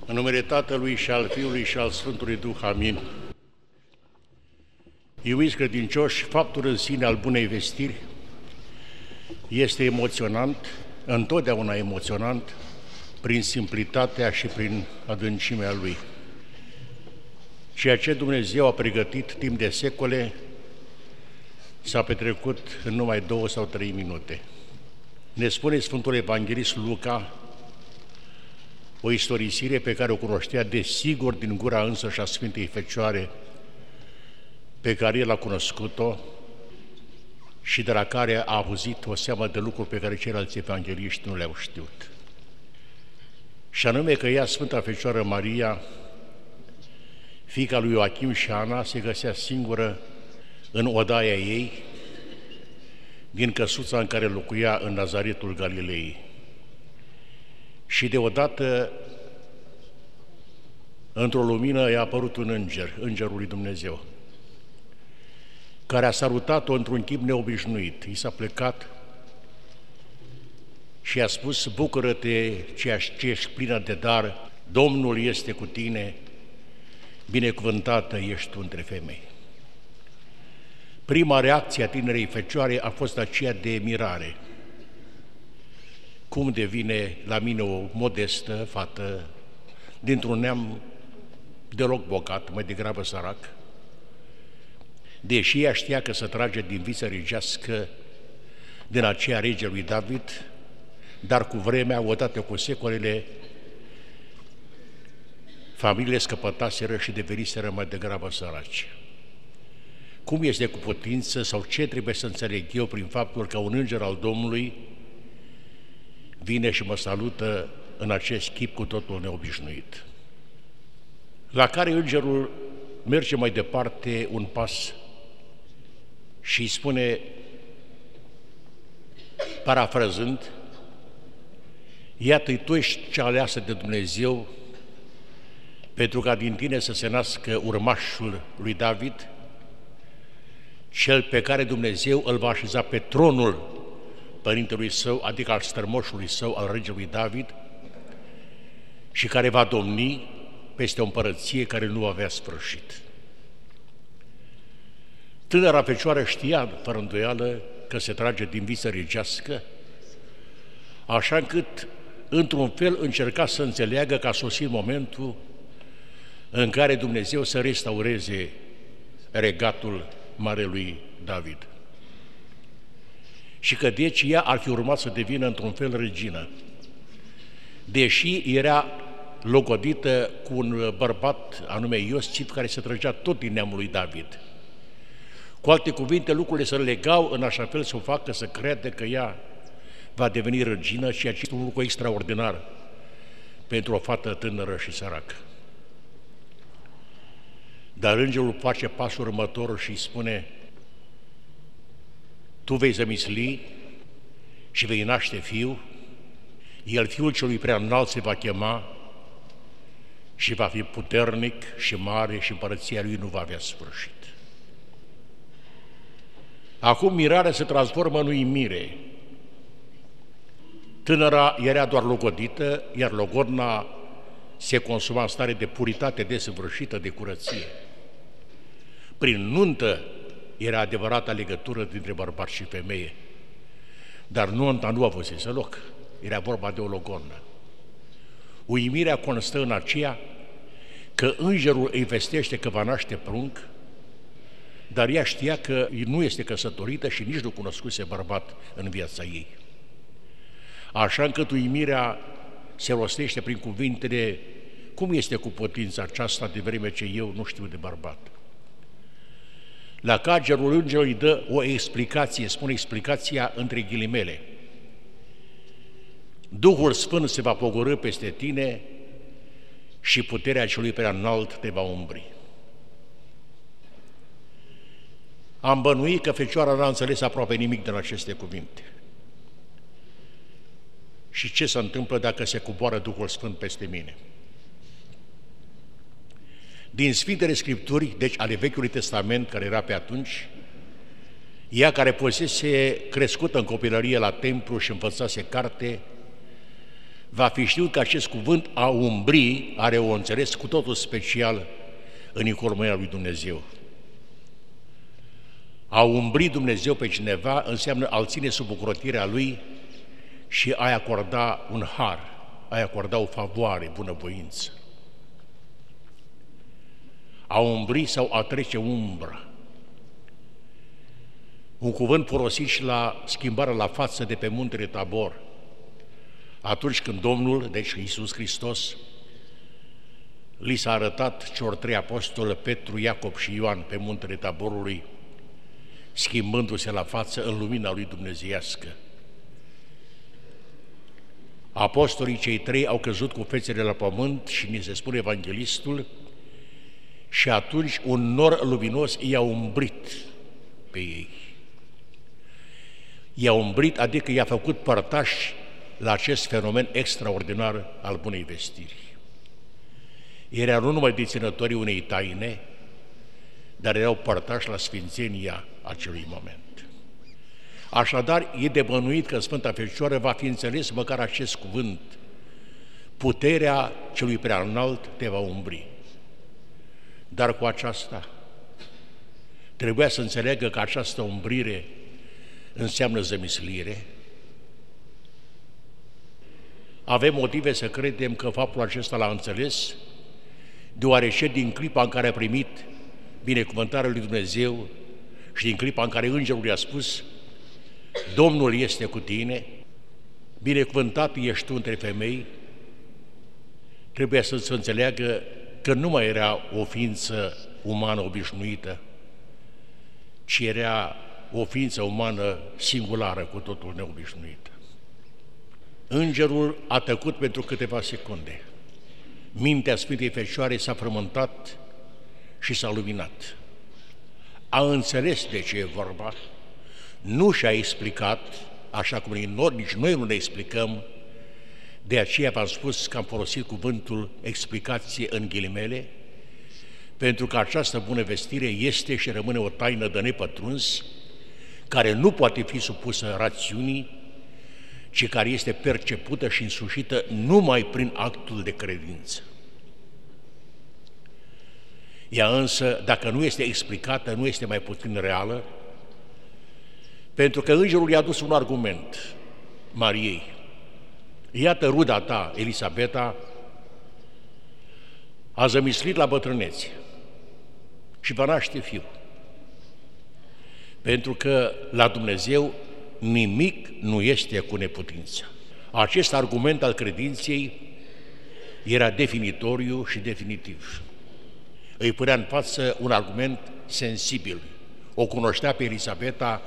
În numele Tatălui și al Fiului și al Sfântului Duh, amin. Iubiți credincioși, faptul în sine al bunei vestiri este emoționant, întotdeauna emoționant, prin simplitatea și prin adâncimea lui. Ceea ce Dumnezeu a pregătit timp de secole s-a petrecut în numai 2 sau 3 minute. Ne spune Sfântul Evanghelist Luca o istorisire pe care o cunoștea desigur din gura însăși a Sfintei Fecioare, pe care el a cunoscut-o și de la care a auzit o seamă de lucruri pe care ceilalți evangeliști nu le-au știut. Și anume că ea, Sfânta Fecioară Maria, fiica lui Ioachim și Ana, se găsea singură în odaia ei, din căsuța în care locuia în Nazaretul Galilei. Și deodată, într-o lumină, i-a apărut un înger, Îngerul lui Dumnezeu, care a salutat-o într-un chip neobișnuit. I s-a plecat și i-a spus: bucură-te, ce ești plină de dar, Domnul este cu tine, binecuvântată ești tu între femei. Prima reacție a tinerei fecioare a fost aceea de mirare. Cum devine la mine o modestă fată dintr-un neam deloc bogat, mai degrabă sărac, deși ea știa că se trage din viță regească din aceea rege lui David, dar cu vremea, odată cu secolele, familiile scăpătaseră și deveniseră mai degrabă săraci. Cum este cu putință sau ce trebuie să înțeleg eu prin faptul că un înger al Domnului vine și mă salută în acest chip cu totul neobișnuit? La care îngerul merge mai departe un pas și îi spune, parafrazând: iată, tu ești cea aleasă de Dumnezeu pentru ca din tine să se nască urmașul lui David, cel pe care Dumnezeu îl va așeza pe tronul părintelui său, adică al strămoșului său, al regelui David, și care va domni peste o împărăție care nu avea sfârșit. Tânăra fecioară știa, fără îndoială, că se trage din viță regească, așa încât, într-un fel, încerca să înțeleagă că a sosit momentul în care Dumnezeu să restaureze regatul marelui David. Și că deci ea ar fi urmat să devină într-un fel regină, deși era logodită cu un bărbat anume Iosif, care se trăgea tot din neamul lui David. Cu alte cuvinte, lucrurile se legau în așa fel să o facă să crede că ea va deveni regină, și acest un lucru extraordinar pentru o fată tânără și săracă. Dar îngerul face pasul următor și îi spune: tu vei zămisli și vei naște fiu, el, fiul celui prea înalt, se va chema și va fi puternic și mare și împărăția lui nu va avea sfârșit. Acum mirarea se transformă în uimire. Tânăra era doar logodită, iar logodna se consuma în stare de puritate desăvârșită, de curăție. Prin nuntă era adevărata legătură dintre bărbat și femeie, dar nunta nu avusese loc, era vorba de o logodnă. Uimirea constă în aceea că îngerul îi vestește că va naște prunc, dar ea știa că nu este căsătorită și nici nu cunoscuse bărbat în viața ei. Așa încât uimirea se rostește prin cuvintele: cum este cu putința aceasta de vreme ce eu nu știu de bărbat? La care îngerul îi dă o explicație, spune explicația între ghilimele: Duhul Sfânt se va pogorî peste tine și puterea celui prea înalt te va umbri. Am bănuit că fecioara n-a înțeles aproape nimic din aceste cuvinte. Și ce se întâmplă dacă se coboară Duhul Sfânt peste mine? Din Sfintele Scripturi, deci ale Vechiului Testament, care era pe atunci, ea care fusese crescută în copilărie la templu și învățase carte, va fi știut că acest cuvânt a umbri are un înțeles cu totul special în economia lui Dumnezeu. A umbri Dumnezeu pe cineva înseamnă a-l ține sub ocrotirea lui și a-i acorda un har, a-i acorda o favoare, bunăvoință. A umbri sau a trece umbră. Un cuvânt folosit și la schimbarea la față de pe muntele Tabor. Atunci când Domnul, deci Iisus Hristos, li s-a arătat celor trei apostoli, Petru, Iacob și Ioan, pe muntele Taborului, schimbându-se la față în lumina lui dumnezeiască. Apostolii cei trei au căzut cu fețele la pământ și ni se spune evanghelistul, și atunci un nor luminos i-a umbrit pe ei. I-a umbrit, adică i-a făcut părtași la acest fenomen extraordinar al bunei vestiri. Erau nu numai deținătorii unei taine, dar erau părtași la sfințenia acelui moment. Așadar, e de bănuit că Sfânta Fecioară va fi înțeles măcar acest cuvânt: puterea celui preaînalt te va umbri. Dar cu aceasta trebuia să înțeleagă că această umbrire înseamnă zămislire. Avem motive să credem că faptul acesta l-a înțeles, deoarece din clipa în care a primit binecuvântarea lui Dumnezeu și din clipa în care îngerul i-a spus: Domnul este cu tine, binecuvântat ești tu între femei, trebuie să se înțeleagă că nu mai era o ființă umană obișnuită, ci era o ființă umană singulară, cu totul neobișnuită. Îngerul a tăcut pentru câteva secunde. Mintea Sfintei Fecioare s-a frământat și s-a luminat. A înțeles de ce e vorba, nu și-a explicat, așa cum nici noi nu ne explicăm, de aceea v-am spus că am folosit cuvântul explicație în ghilimele, pentru că această bună vestire este și rămâne o taină de nepătruns, care nu poate fi supusă rațiunii, ci care este percepută și însușită numai prin actul de credință. Ea însă, dacă nu este explicată, nu este mai puțin reală, pentru că îngerul i-a adus un argument Mariei. Iată, ruda ta, Elisabeta, a zămislit la bătrânețe și va naște fiu. Pentru că la Dumnezeu nimic nu este cu neputință. Acest argument al credinței era definitoriu și definitiv. Îi punea în față un argument sensibil. O cunoștea pe Elisabeta,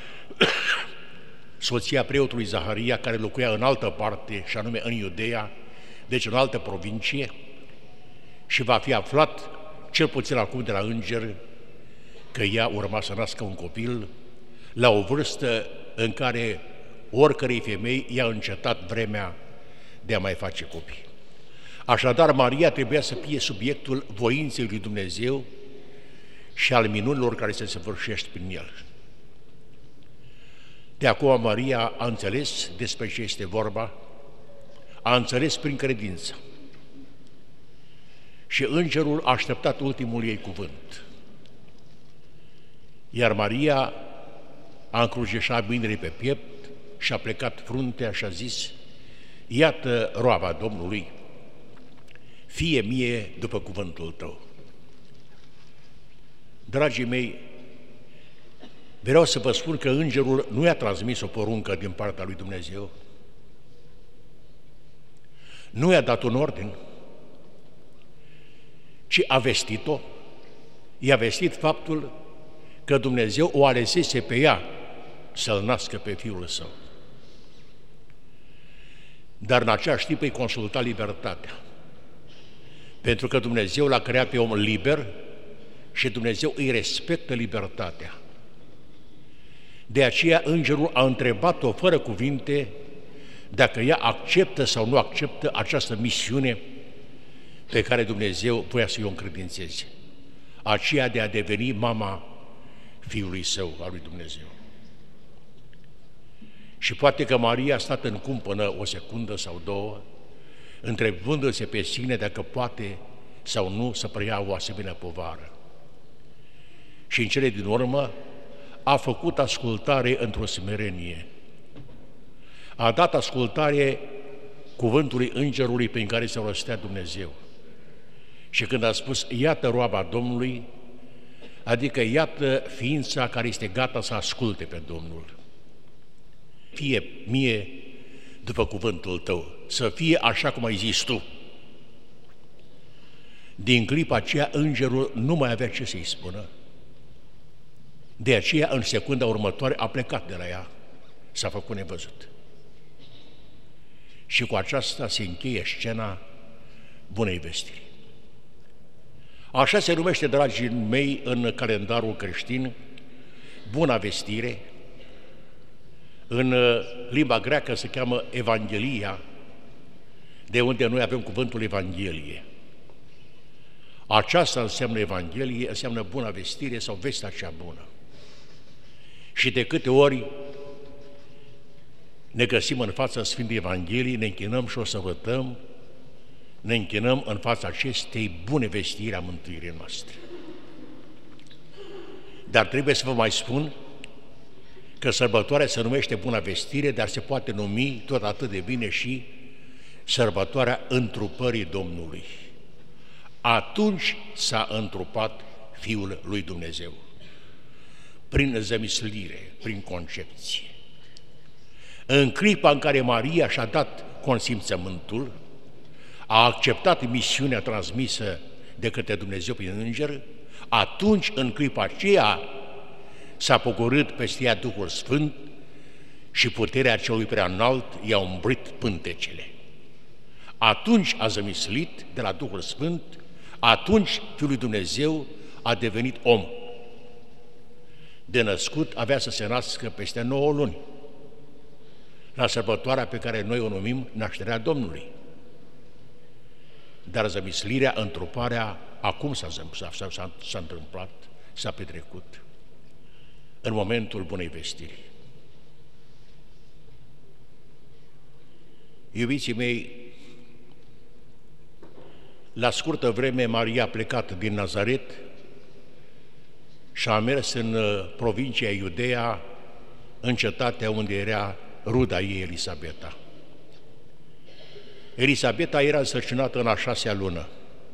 soția preotului Zaharia, care locuia în altă parte, și anume în Iudeea, deci în altă provincie, și va fi aflat, cel puțin acum de la înger, că ea urma să nască un copil la o vârstă în care oricărei femei i-a încetat vremea de a mai face copii. Așadar, Maria trebuia să fie subiectul voinței lui Dumnezeu și al minunilor care se săvârșește prin el. De acum Maria a înțeles despre ce este vorba, a înțeles prin credință. Și îngerul a așteptat ultimul ei cuvânt. Iar Maria a încrucișat mâinile pe piept și a plecat fruntea și a zis: iată roaba Domnului, fie mie după cuvântul tău. Dragii mei, vreau să vă spun că îngerul nu i-a transmis o poruncă din partea lui Dumnezeu, nu i-a dat un ordin, ci a vestit-o, i-a vestit faptul că Dumnezeu o alesese pe ea să-l nască pe Fiul Său. Dar în același timp îi consulta libertatea, pentru că Dumnezeu l-a creat pe om liber și Dumnezeu îi respectă libertatea. De aceea îngerul a întrebat-o fără cuvinte dacă ea acceptă sau nu acceptă această misiune pe care Dumnezeu voia să-i o încredințeze, aceea de a deveni mama Fiului Său, al lui Dumnezeu. Și poate că Maria a stat în cumpănă o secundă sau două întrebându-se pe sine dacă poate sau nu să preia o asemenea povară. Și în cele din urmă a făcut ascultare într-o smerenie. A dat ascultare cuvântului îngerului prin care se rostea Dumnezeu. Și când a spus, iată roaba Domnului, adică iată ființa care este gata să asculte pe Domnul. Fie mie după cuvântul tău, să fie așa cum ai zis tu. Din clipa aceea, îngerul nu mai avea ce să-i spună. De aceea, în secunda următoare, a plecat de la ea, s-a făcut nevăzut. Și cu aceasta se încheie scena Bunei Vestiri. Așa se numește, dragii mei, în calendarul creștin, Buna Vestire. În limba greacă se cheamă Evanghelia, de unde noi avem cuvântul Evanghelie. Aceasta înseamnă Evanghelie, înseamnă Buna Vestire sau vestea cea bună. Și de câte ori ne găsim în fața Sfintei Evangheliei, ne închinăm și o să vătăm, ne închinăm în fața acestei bune vestiri a mântuirii noastre. Dar trebuie să vă mai spun că sărbătoarea se numește Buna Vestire, dar se poate numi tot atât de bine și sărbătoarea întrupării Domnului. Atunci s-a întrupat Fiul lui Dumnezeu, prin zămislire, prin concepție. În clipa în care Maria și-a dat consimțământul, a acceptat misiunea transmisă de către Dumnezeu prin înger, atunci, în clipa aceea, s-a pogorât peste ea Duhul Sfânt și puterea celui prea înalt i-a umbrit pântecele. Atunci a zămislit de la Duhul Sfânt, atunci Fiul lui Dumnezeu a devenit om. De născut avea să se nască peste 9 luni, la sărbătoarea pe care noi o numim Nașterea Domnului. Dar zămislirea, întruparea, acum s-a întâmplat, s-a petrecut, în momentul Bunei Vestiri. Iubiții mei, la scurtă vreme Maria a plecat din Nazaret și a mers în provincia Iudeea, în cetatea unde era ruda ei, Elisabeta. Elisabeta era însărcinată în a 6-a lună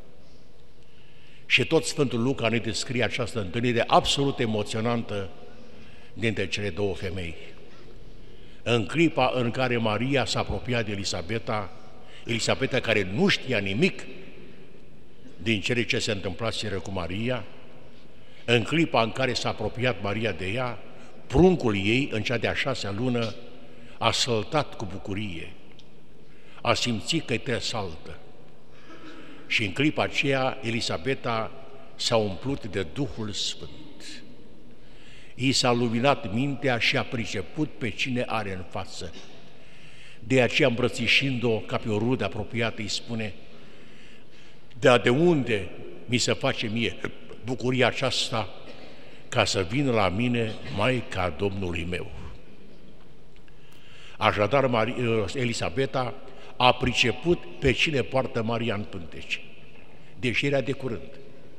și tot Sfântul Luca ne descrie această întâlnire absolut emoționantă dintre cele două femei. În clipa în care Maria s-a apropiat de Elisabeta, Elisabeta care nu știa nimic din cele ce se întâmplaseră cu Maria, în clipa în care s-a apropiat Maria de ea, pruncul ei, în cea de-a 6-a lună, a săltat cu bucurie, a simțit că-i tresaltă. Și în clipa aceea, Elisabeta s-a umplut de Duhul Sfânt. I s-a luminat mintea și a priceput pe cine are în față. De aceea, îmbrățișind-o ca pe o rudă apropiată, îi spune: de unde mi se face mie bucuria aceasta ca să vină la mine Maica Domnului meu? Așadar, Elisabeta a priceput pe cine poartă Maria în pântece, deși era de curând.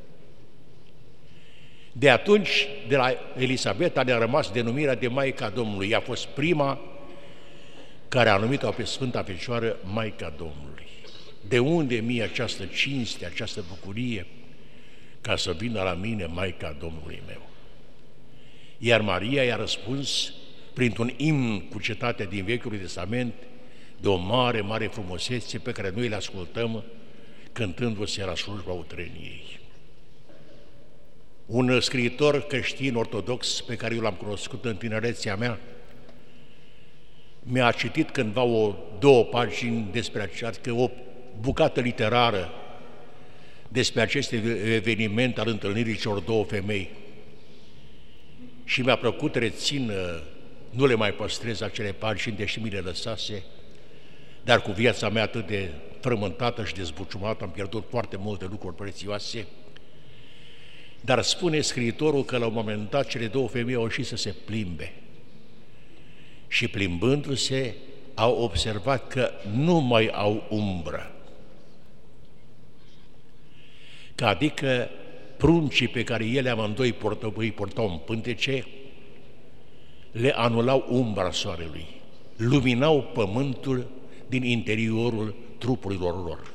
De atunci, de la Elisabeta ne-a rămas denumirea de Maica Domnului. Ea a fost prima care a numit-o pe Sfânta Fecioară Maica Domnului. De unde mie această cinste, această bucurie ca să vină la mine Maica Domnului meu? Iar Maria i-a răspuns printr-un imn cu cetatea din Vechiul Testament, de o mare, mare frumusețe pe care noi le ascultăm cântându-se la slujba utreniei. Un scriitor creștin ortodox pe care eu l-am cunoscut în tinerețea mea mi-a citit cândva 2 pagini despre această, o bucată literară despre acest eveniment al întâlnirii celor 2 femei și mi-a plăcut, rețin, nu le mai păstrez acele pagini, deși mi le lăsase, dar cu viața mea atât de frământată și dezbuciumată am pierdut foarte multe lucruri prețioase. Dar spune scriitorul că la un moment dat cele 2 femei au ieșit să se plimbe și plimbându-se au observat că nu mai au umbră. că adică pruncii pe care ele amândoi îi purtau în pântece, le anulau umbra soarelui, luminau pământul din interiorul trupurilor lor.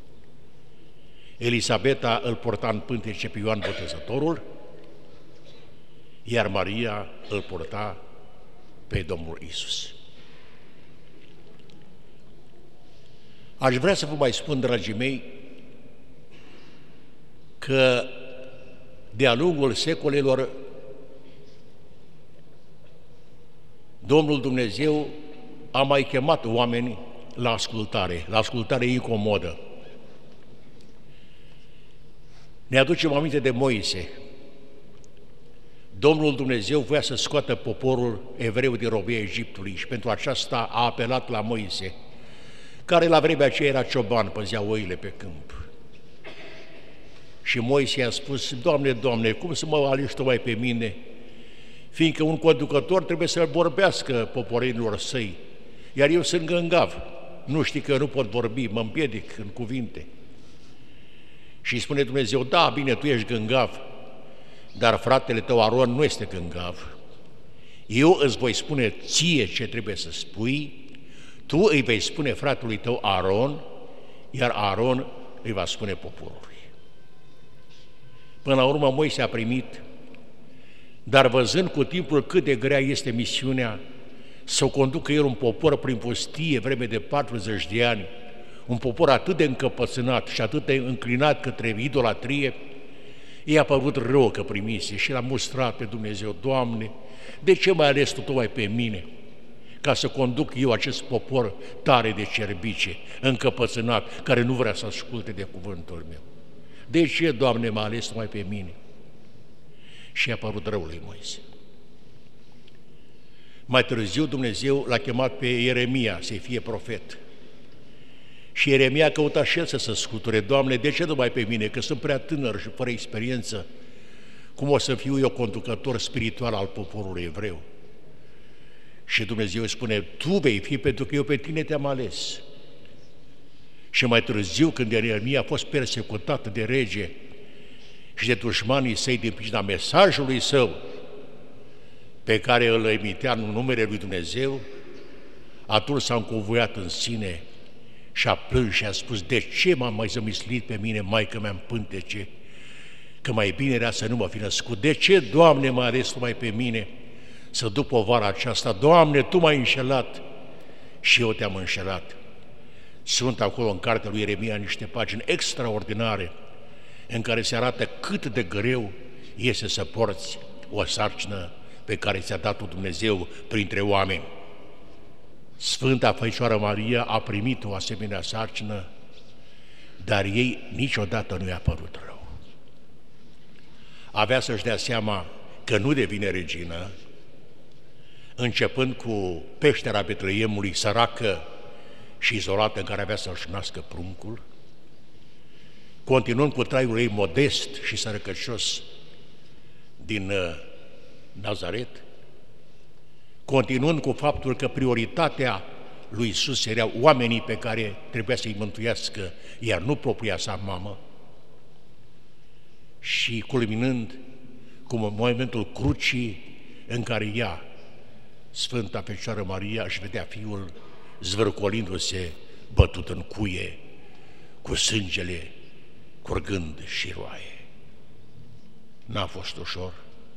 Elisabeta îl purta în pântece pe Ioan Botezătorul, iar Maria îl purta pe Domnul Iisus. Aș vrea să vă mai spun, dragii mei, că de-a lungul secolelor Domnul Dumnezeu a mai chemat oameni la ascultare incomodă. Ne aducem aminte de Moise. Domnul Dumnezeu voia să scoată poporul evreu din robia Egiptului și pentru aceasta a apelat la Moise, care la vremea aceea era cioban, păzea oile pe câmp. Și Moise i-a spus: Doamne, Doamne, cum să mă alegi Tu mai pe mine? Fiindcă un conducător trebuie să vorbească poporenilor săi, iar eu sunt gângav. Nu știi că eu nu pot vorbi, mă împiedic în cuvinte. Și spune Dumnezeu: da, bine, tu ești gângav, dar fratele tău Aron nu este gângav. Eu îți voi spune ție ce trebuie să spui, tu îi vei spune fratelui tău Aron, iar Aron îi va spune poporului. Până la urmă Moise a primit, dar văzând cu timpul cât de grea este misiunea să conducă el un popor prin pustie vreme de 40 de ani, un popor atât de încăpățânat și atât de înclinat către idolatrie, i-a părut rău că primise și l-a mustrat pe Dumnezeu: Doamne, de ce m-ai ales Tu tocmai pe mine ca să conduc eu acest popor tare de cerbice, încăpățânat, care nu vrea să asculte de cuvântul meu? De ce, Doamne, m-a ales tocmai pe mine? Și i-a părut rău lui Moise. Mai târziu Dumnezeu l-a chemat pe Ieremia să fie profet. Și Ieremia căuta și el să se scuture: Doamne, de ce numai pe mine, că sunt prea tânăr și fără experiență? Cum o să fiu eu conducător spiritual al poporului evreu? Și Dumnezeu îi spune: tu vei fi, pentru că eu pe tine te-am ales. Și mai târziu, când Ieremia a fost persecutat de rege și de dușmanii săi din pricina mesajului său pe care îl emitea în numele lui Dumnezeu, atunci s-a încovoiat în sine și a plâns și a spus: de ce m-am mai zămislit pe mine, maică mea, în pântece, că mai bine era să nu mă fi născut? De ce, Doamne, m-ai ales Tu mai pe mine să duc povara aceasta? Doamne, Tu m-ai înșelat și eu te-am înșelat. Sunt acolo în cartea lui Ieremia niște pagini extraordinare în care se arată cât de greu este să porți o sarcină pe care ți-a dat-o Dumnezeu printre oameni. Sfânta Făicioară Maria a primit o asemenea sarcină, dar ei niciodată nu i-a părut rău. Avea să-și dea seama că nu devine regină, începând cu peștera Betleemului, săracă și izolată, în care avea să-și nască pruncul, continuând cu traiul ei modest și sărăcăcios din Nazaret, continuând cu faptul că prioritatea lui Iisus erau oamenii pe care trebuia să-i mântuiască, iar nu propria sa mamă, și culminând cu momentul crucii în care ea, Sfânta Fecioară Maria, își vedea Fiul zvârcolindu-se, bătut în cuie, cu sângele curgând și roaie. N-a fost ușor.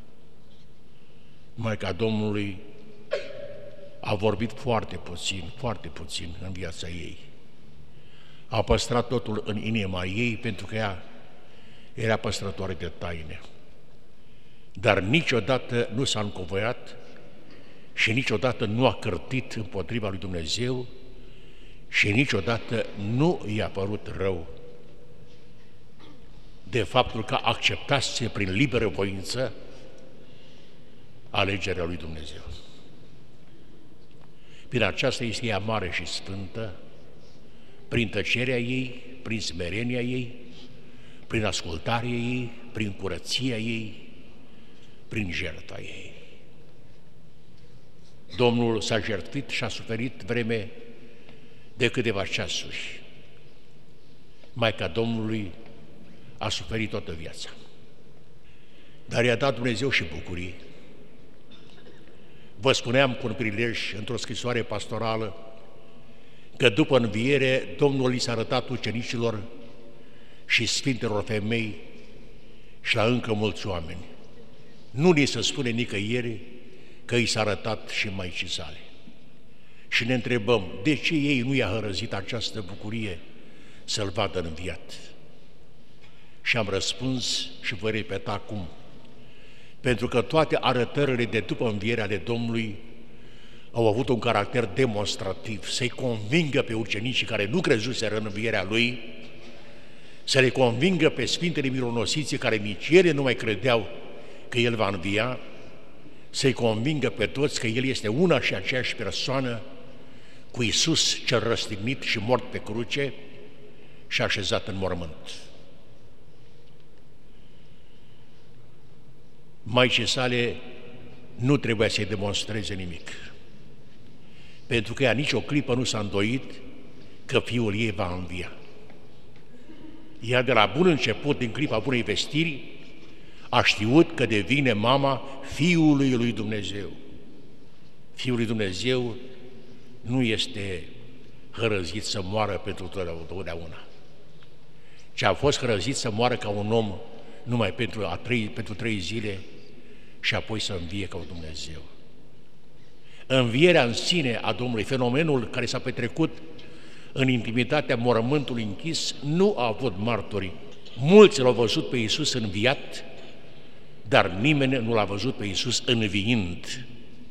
Maica Domnului a vorbit foarte puțin în viața ei. A păstrat totul în inima ei, pentru că ea era păstrătoare de taine. Dar niciodată nu s-a încovoiat și niciodată nu a cârtit împotriva lui Dumnezeu și niciodată nu i-a părut rău de faptul că acceptase prin liberă voință alegerea lui Dumnezeu. Prin aceasta este ea mare și sfântă, prin tăcerea ei, prin smerenia ei, prin ascultarea ei, prin curăția ei, prin jertfa ei. Domnul s-a jertfit și a suferit vreme de câteva ceasuri. Maica Domnului a suferit toată viața. Dar i-a dat Dumnezeu și bucurii. Vă spuneam cu un prilej într-o scrisoare pastorală că după înviere Domnul li s-a arătat ucenicilor și sfintelor femei și la încă mulți oameni. Nu ni se spune nicăieri că i s-a arătat și Maicii sale. Și ne întrebăm, de ce ei nu i-a hărăzit această bucurie să-L vadă înviat? Și am răspuns și voi repeta acum, pentru că toate arătările de după învierea ale Domnului au avut un caracter demonstrativ, să-i convingă pe ucenicii care nu crezuseră în învierea Lui, să le convingă pe Sfintele Mironosiții care nici ele nu mai credeau că El va învia, să-i convingă pe toți că El este una și aceeași persoană cu Iisus cel răstignit și mort pe cruce și așezat în mormânt. Maicii sale nu trebuia să-i demonstreze nimic, pentru că ea nici o clipă nu s-a îndoit că fiul ei va învia. Ea de la bun început, din clipa bunei vestiri, a știut că devine mama Fiului lui Dumnezeu. Fiul lui Dumnezeu nu este hărăzit să moară pentru totdeauna, ci a fost hărăzit să moară ca un om numai pentru 3 zile și apoi să învie ca un Dumnezeu. Învierea în sine a Domnului, fenomenul care s-a petrecut în intimitatea mormântului închis, nu a avut martori. Mulți l-au văzut pe Iisus înviat, dar nimeni nu l-a văzut pe Iisus înviind.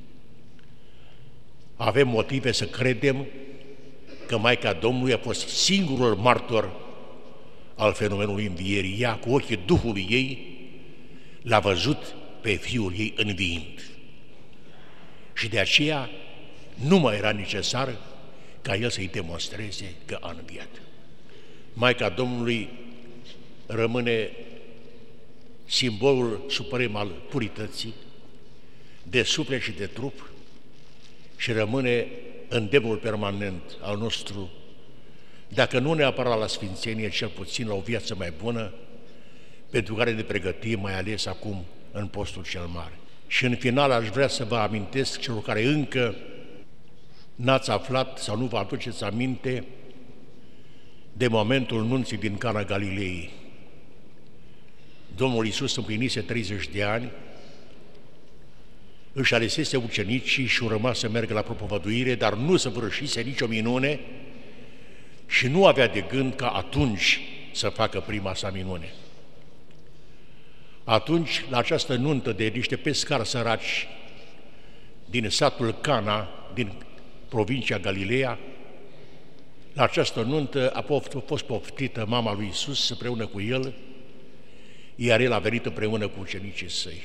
Avem motive să credem că Maica Domnului a fost singurul martor al fenomenului învierii. Ea, cu ochii Duhului ei, l-a văzut pe Fiul ei înviind. Și de aceea nu mai era necesar ca El să-i demonstreze că a înviat. Maica Domnului rămâne simbolul suprem al purității, de suflet și de trup, și rămâne îndemnul permanent al nostru, dacă nu neapărat la sfințenie, cel puțin la o viață mai bună, pentru care ne pregătim, mai ales acum în postul cel mare. Și în final aș vrea să vă amintesc, celor care încă n-ați aflat sau nu vă aduceți aminte de momentul nunții din Cana Galilei. Domnul Iisus împlinise 30 de ani, își alesese ucenicii și urma să meargă la propovăduire, dar nu săvârșise nicio minune și nu avea de gând ca atunci să facă prima sa minune. Atunci, la această nuntă de niște pescari săraci din satul Cana, din provincia Galileea, la această nuntă a fost poftită mama lui Iisus împreună cu El, iar El a venit împreună cu ucenicii săi.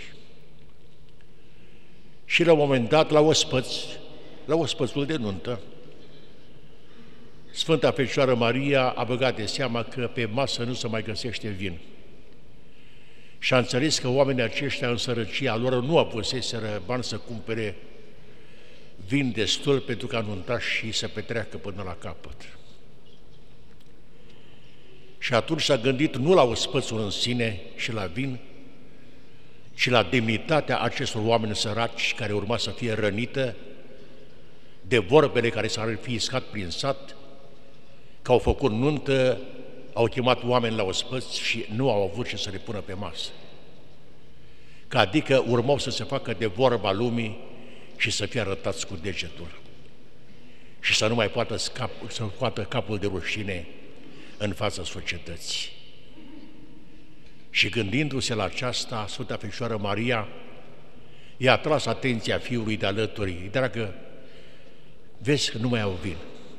Și la un moment dat, la ospățul de nuntă, Sfânta Fecioară Maria a băgat de seama că pe masă nu se mai găsește vin. Și a înțeles că oamenii aceștia în sărăcia lor nu apuseseră bani să cumpere vin destul pentru ca nuntașii să petreacă până la capăt. Și atunci s-a gândit nu la ospățul în sine și la vin, ci la demnitatea acestor oameni săraci care urma să fie rănită de vorbele care s-ar fi iscat prin sat, că au făcut nuntă, au chemat oameni la ospăț și nu au avut ce să le pună pe masă. Că adică urmau să se facă de vorba lumii și să fie arătați cu degetul și să nu mai poată să scoată capul de rușine în fața societății. Și gândindu-se la aceasta, Sfânta Fecioară Maria i-a tras atenția fiului de alături: dragă, vezi că nu mai au vin.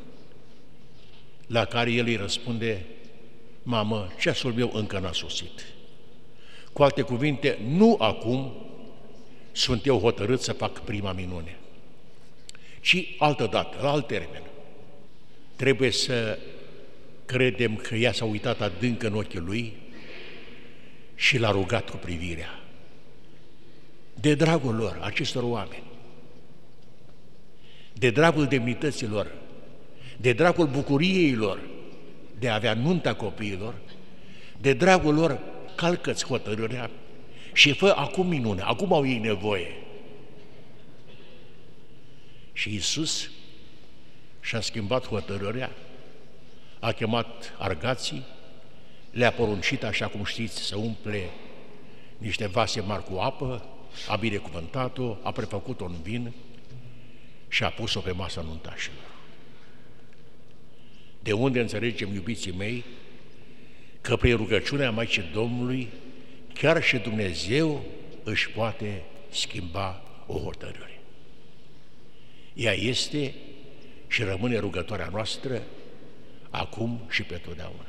La care el îi răspunde: mamă, ceasul meu încă n-a sosit. Cu alte cuvinte, nu acum sunt eu hotărât să fac prima minune, ci altă dată, la alt termen. Trebuie să credem că ea s-a uitat adânc în ochii lui și l-a rugat cu privirea. De dragul lor, acestor oameni, de dragul demnităților, de dragul bucuriei lor de a avea nunta copiilor, de dragul lor, calcă-ți hotărârea și fă acum minune, acum au ei nevoie. Și Iisus și-a schimbat hotărârea, a chemat argații, le-a poruncit, așa cum știți, să umple niște vase mari cu apă, a binecuvântat-o, a prefăcut-o în vin și a pus-o pe masa nuntașilor. De unde înțelegem, iubiții mei, că prin rugăciunea Maicii Domnului, chiar și Dumnezeu își poate schimba o hotărâre. Ea este și rămâne rugătoarea noastră acum și pe totdeauna.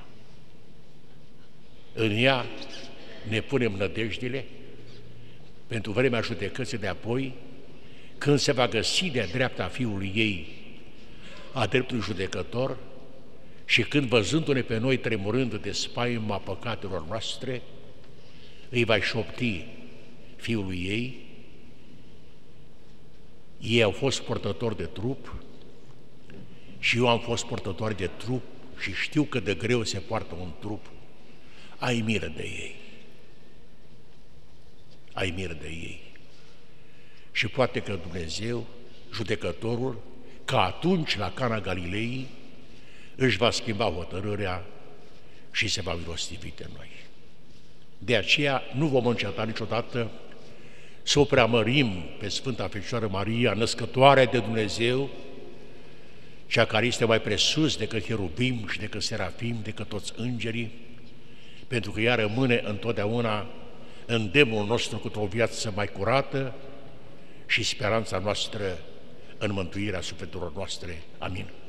În ea ne punem nădejdile pentru vremea judecății de apoi, când se va găsi de-a dreapta Fiului ei a dreptului judecător și când, văzându-ne pe noi tremurând de spaima păcatelor noastre, îi va șopti Fiului ei: ei au fost purtători de trup și eu am fost purtător de trup și știu că de greu se poartă un trup. Ai milă de ei. Ai milă de ei. Și poate că Dumnezeu, judecătorul, ca atunci la Cana Galilei, își va schimba hotărârea și se va milostivi de noi. De aceea nu vom înceta niciodată să o preamărim pe Sfânta Fecioară Maria, născătoarea de Dumnezeu, cea care este mai presus decât cherubim și decât serafim, decât toți îngerii, pentru că ea rămâne întotdeauna îndemnul nostru cu o viață mai curată și speranța noastră în mântuirea sufletelor noastre. Amin.